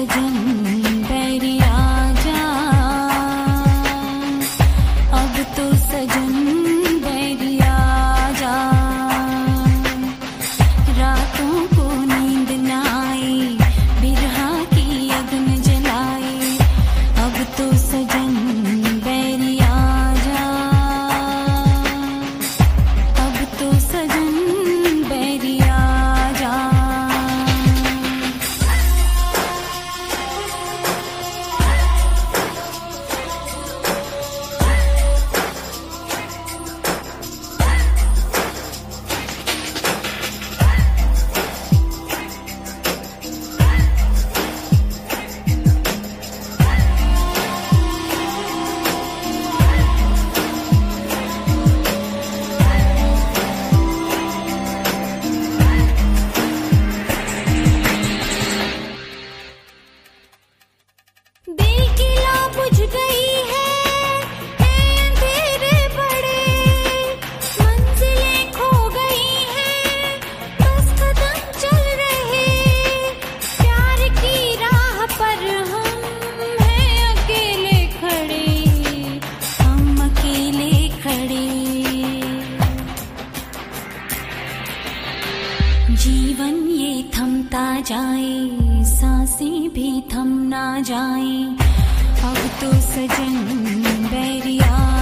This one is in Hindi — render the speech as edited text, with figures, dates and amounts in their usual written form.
सजन बैरिया जा, अब तो सजन बैरिया जा। रातों को नींद न आए, बिरहा की अग्न जलाए, अब तो सजन बैरिया जा, अब तो सजन बैरिया जा। दिल की लौ बुझ गई है अंधेरे बड़े, मंजिलें खो गई हैं, बस कदम चल रहे, प्यार की राह पर हम हैं अकेले खड़े, हम अकेले खड़े। जीवन ये थमता जाए, सांसें भी थम ना जाए, अब तो सजन बैरिया